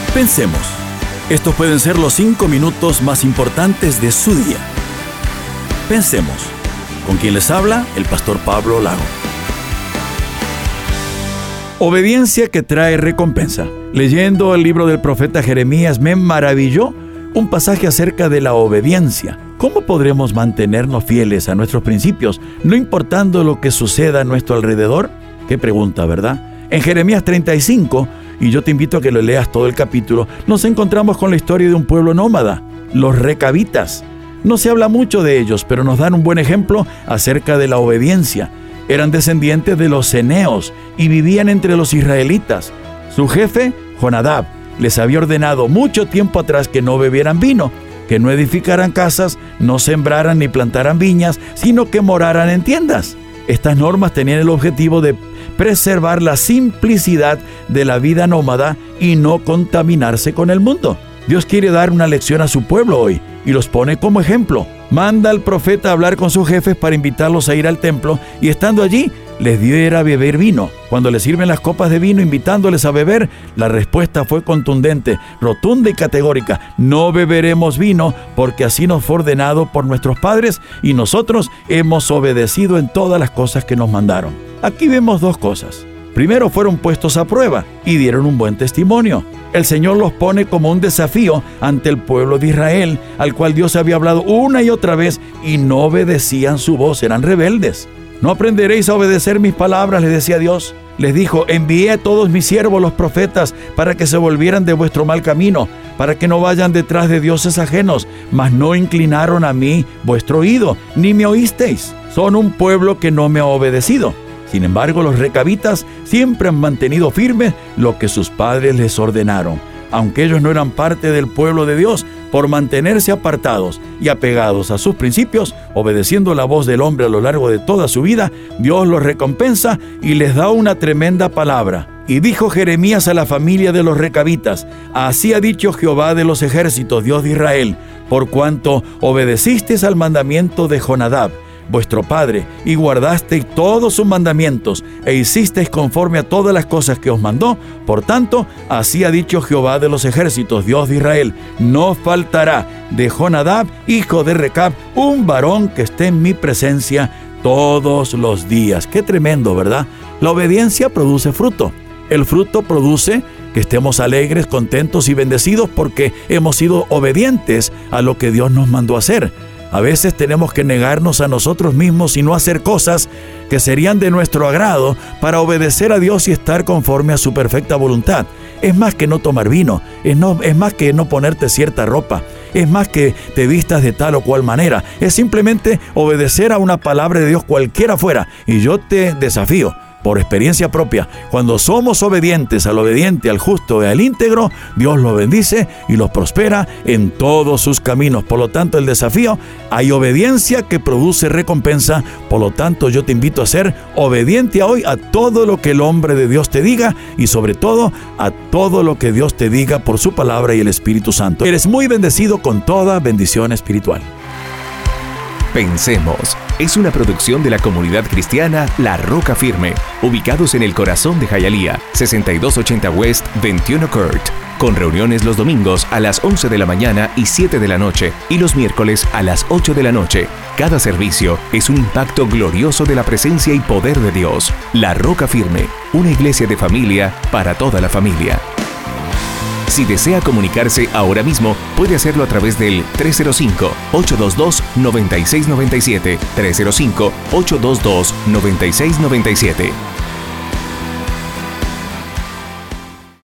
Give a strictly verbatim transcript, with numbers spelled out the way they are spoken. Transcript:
Pensemos. Estos pueden ser los cinco minutos más importantes de su día. Pensemos. ¿Con quién les habla? El pastor Pablo Lago. Obediencia que trae recompensa. Leyendo el libro del profeta Jeremías me maravilló un pasaje acerca de la obediencia. ¿Cómo podremos mantenernos fieles a nuestros principios, no importando lo que suceda a nuestro alrededor? Qué pregunta, ¿verdad? En Jeremías treinta y cinco, y yo te invito a que lo leas todo el capítulo, nos encontramos con la historia de un pueblo nómada, los recabitas. No se habla mucho de ellos, pero nos dan un buen ejemplo acerca de la obediencia. Eran descendientes de los ceneos y vivían entre los israelitas. Su jefe, Jonadab, les había ordenado mucho tiempo atrás que no bebieran vino, que no edificaran casas, no sembraran ni plantaran viñas, sino que moraran en tiendas. Estas normas tenían el objetivo de preservar la simplicidad de la vida nómada y no contaminarse con el mundo. Dios quiere dar una lección a su pueblo hoy y los pone como ejemplo. Manda al profeta a hablar con sus jefes para invitarlos a ir al templo y estando allí les diera a beber vino. Cuando les sirven las copas de vino invitándoles a beber, la respuesta fue contundente, rotunda y categórica. No beberemos vino porque así nos fue ordenado por nuestros padres y nosotros hemos obedecido en todas las cosas que nos mandaron. Aquí vemos dos cosas. Primero, fueron puestos a prueba y dieron un buen testimonio. El Señor los pone como un desafío ante el pueblo de Israel, al cual Dios había hablado una y otra vez y no obedecían su voz, eran rebeldes. ¿No aprenderéis a obedecer mis palabras?, les decía Dios. Les dijo, envié a todos mis siervos los profetas para que se volvieran de vuestro mal camino, para que no vayan detrás de dioses ajenos, mas no inclinaron a mí vuestro oído, ni me oísteis. Son un pueblo que no me ha obedecido. Sin embargo, los recabitas siempre han mantenido firme lo que sus padres les ordenaron. Aunque ellos no eran parte del pueblo de Dios, por mantenerse apartados y apegados a sus principios, obedeciendo la voz del hombre a lo largo de toda su vida, Dios los recompensa y les da una tremenda palabra. Y dijo Jeremías a la familia de los recabitas, así ha dicho Jehová de los ejércitos, Dios de Israel, por cuanto obedecisteis al mandamiento de Jonadab, vuestro padre, y guardasteis todos sus mandamientos, e hicisteis conforme a todas las cosas que os mandó. Por tanto, así ha dicho Jehová de los ejércitos, Dios de Israel, no faltará de Jonadab, hijo de Recab, un varón que esté en mi presencia todos los días. Qué tremendo, ¿verdad? La obediencia produce fruto. El fruto produce que estemos alegres, contentos y bendecidos porque hemos sido obedientes a lo que Dios nos mandó hacer. A veces tenemos que negarnos a nosotros mismos y no hacer cosas que serían de nuestro agrado para obedecer a Dios y estar conforme a su perfecta voluntad. Es más que no tomar vino, es, no, es más que no ponerte cierta ropa, es más que te vistas de tal o cual manera, es simplemente obedecer a una palabra de Dios cualquiera fuera. Y yo te desafío, por experiencia propia, cuando somos obedientes al obediente, al justo y al íntegro, Dios los bendice y los prospera en todos sus caminos. Por lo tanto, el desafío, hay obediencia que produce recompensa. Por lo tanto, yo te invito a ser obediente hoy a todo lo que el hombre de Dios te diga y sobre todo a todo lo que Dios te diga por su palabra y el Espíritu Santo. Eres muy bendecido con toda bendición espiritual. Pensemos es una producción de la comunidad cristiana La Roca Firme, ubicados en el corazón de Hialeah, sesenta y dos ochenta West veintiuno Court, con reuniones los domingos a las once de la mañana y siete de la noche y los miércoles a las ocho de la noche. Cada servicio es un impacto glorioso de la presencia y poder de Dios. La Roca Firme, una iglesia de familia para toda la familia. Si desea comunicarse ahora mismo, puede hacerlo a través del tres cero cinco, ocho dos dos, nueve seis nueve siete, tres cero cinco, ocho dos dos, nueve seis nueve siete.